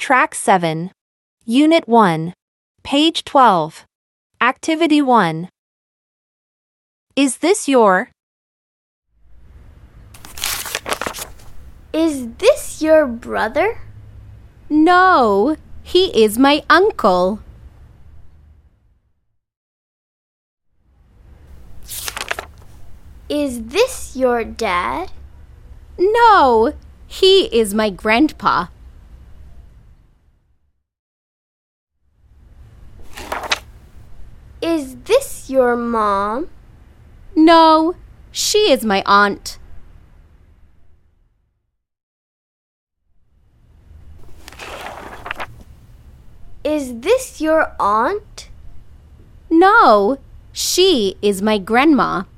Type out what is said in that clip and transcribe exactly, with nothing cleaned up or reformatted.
Track seven. Unit one. Page twelve. Activity one. Is this your? Is this your brother? No, he is my uncle. Is this your dad? No, he is my grandpa. Is this your mom? No, she is my aunt. Is this your aunt? No, she is my grandma.